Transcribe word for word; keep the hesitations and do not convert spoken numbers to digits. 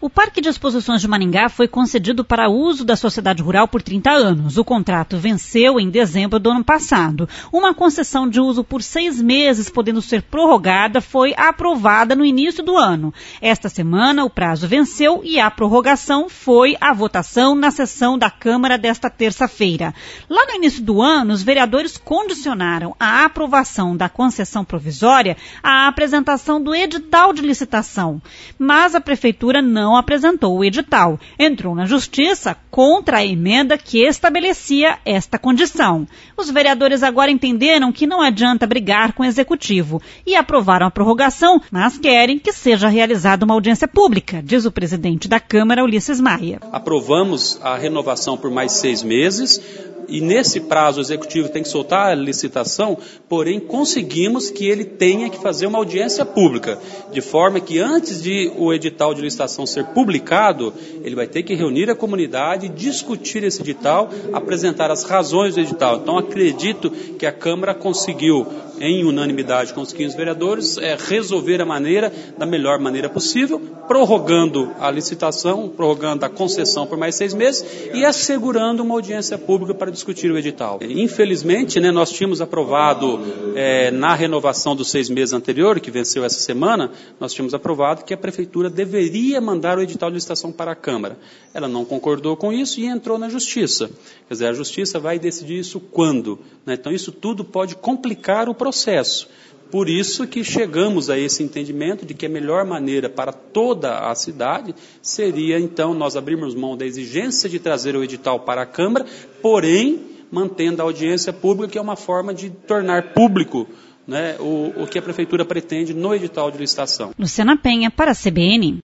O Parque de Exposições de Maringá foi concedido para uso da sociedade rural por trinta anos. O contrato venceu em dezembro do ano passado. Uma concessão de uso por seis meses, podendo ser prorrogada, foi aprovada no início do ano. Esta semana, o prazo venceu e a prorrogação foi a votação na sessão da Câmara desta terça-feira. Lá no início do ano, os vereadores condicionaram a aprovação da concessão provisória à apresentação do edital de licitação. Mas a Prefeitura não apresentou o edital. Entrou na Justiça contra a emenda que estabelecia esta condição. Os vereadores agora entenderam que não adianta brigar com o Executivo e aprovaram a prorrogação, mas querem que seja realizada uma audiência pública, diz o presidente da Câmara, Ulisses Maia. Aprovamos a renovação por mais seis meses. E nesse prazo o Executivo tem que soltar a licitação, porém conseguimos que ele tenha que fazer uma audiência pública, de forma que antes de o edital de licitação ser publicado, ele vai ter que reunir a comunidade, discutir esse edital, apresentar as razões do edital. Então acredito que a Câmara conseguiu, em unanimidade com os quinze vereadores, é, resolver a maneira, da melhor maneira possível, prorrogando a licitação, prorrogando a concessão por mais seis meses e assegurando uma audiência pública para discutir o edital. Infelizmente, né, nós tínhamos aprovado é, na renovação dos seis meses anterior, que venceu essa semana, nós tínhamos aprovado que a Prefeitura deveria mandar o edital de licitação para a Câmara. Ela não concordou com isso e entrou na Justiça. Quer dizer, a Justiça vai decidir isso quando? Né? Então, isso tudo pode complicar o processo. Por isso que chegamos a esse entendimento de que a melhor maneira para toda a cidade seria, então, nós abrirmos mão da exigência de trazer o edital para a Câmara, porém, mantendo a audiência pública, que é uma forma de tornar público, né, o, o que a Prefeitura pretende no edital de licitação. Luciana Penha, para a C B N.